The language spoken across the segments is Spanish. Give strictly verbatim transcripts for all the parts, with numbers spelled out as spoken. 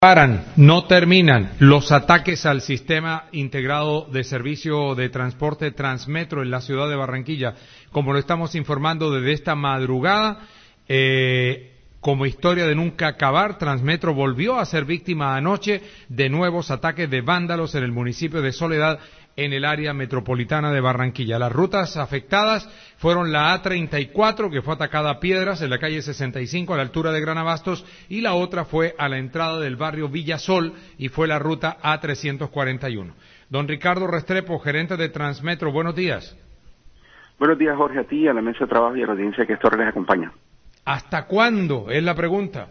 paran, no terminan los ataques al sistema integrado de servicio de transporte Transmetro en la ciudad de Barranquilla, como lo estamos informando desde esta madrugada. Eh, como historia de nunca acabar, Transmetro volvió a ser víctima anoche de nuevos ataques de vándalos en el municipio de Soledad, en el área metropolitana de Barranquilla. Las rutas afectadas fueron la A treinta y cuatro, que fue atacada a piedras en la calle sesenta y cinco a la altura de Gran Abastos, y la otra fue a la entrada del barrio Villasol y fue la ruta A trescientos cuarenta y uno. Don Ricardo Restrepo, gerente de Transmetro, buenos días. Buenos días, Jorge, a ti, a la mesa de trabajo y a la audiencia que esta hora les acompaña. ¿Hasta cuándo? Es la pregunta.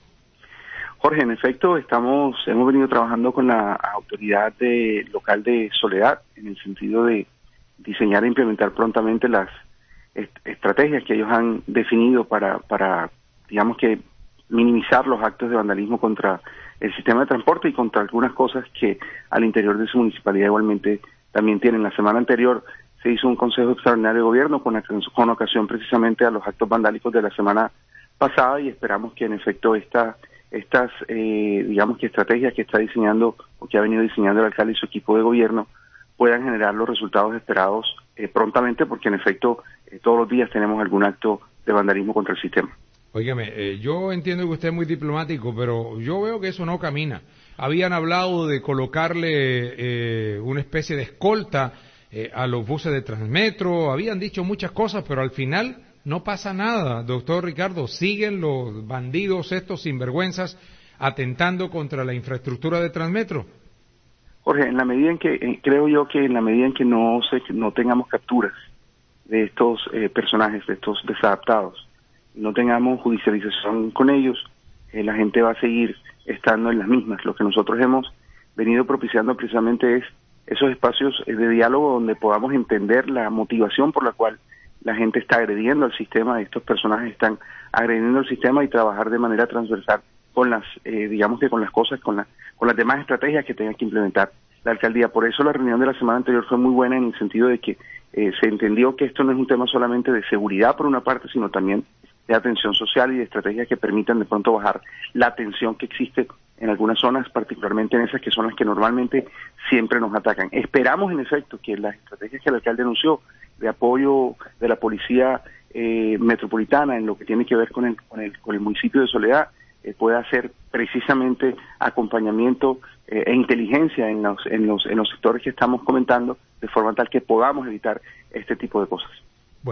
Jorge, en efecto, estamos, hemos venido trabajando con la autoridad de, local de Soledad en el sentido de diseñar e implementar prontamente las est estrategias que ellos han definido para, para, digamos que, minimizar los actos de vandalismo contra el sistema de transporte y contra algunas cosas que al interior de su municipalidad igualmente también tienen. La semana anterior se hizo un consejo extraordinario de gobierno con, con ocasión precisamente a los actos vandálicos de la semana pasada y esperamos que en efecto esta estas, eh, digamos que estrategias que está diseñando o que ha venido diseñando el alcalde y su equipo de gobierno puedan generar los resultados esperados eh, prontamente, porque en efecto eh, todos los días tenemos algún acto de vandalismo contra el sistema. Óigame, eh, yo entiendo que usted es muy diplomático, pero yo veo que eso no camina. Habían hablado de colocarle eh, una especie de escolta eh, a los buses de Transmetro, habían dicho muchas cosas, pero al final no pasa nada, doctor Ricardo. Siguen los bandidos, estos sinvergüenzas, atentando contra la infraestructura de Transmetro. Jorge, en la medida en que, eh, creo yo que en la medida en que no se, no tengamos capturas de estos eh, personajes, de estos desadaptados, no tengamos judicialización con ellos, eh, la gente va a seguir estando en las mismas. Lo que nosotros hemos venido propiciando precisamente es esos espacios eh, de diálogo donde podamos entender la motivación por la cual la gente está agrediendo al sistema, estos personajes están agrediendo al sistema, y trabajar de manera transversal con las, eh, digamos que con las cosas, con, la, con las demás estrategias que tenga que implementar la alcaldía. Por eso la reunión de la semana anterior fue muy buena en el sentido de que eh, se entendió que esto no es un tema solamente de seguridad por una parte, sino también de atención social y de estrategias que permitan de pronto bajar la tensión que existe en algunas zonas, particularmente en esas que son las que normalmente siempre nos atacan. Esperamos en efecto que las estrategias que el alcalde anunció de apoyo de la policía eh, metropolitana en lo que tiene que ver con el, con el, con el municipio de Soledad eh, pueda hacer precisamente acompañamiento eh, e inteligencia en los, en los, en los sectores que estamos comentando, de forma tal que podamos evitar este tipo de cosas.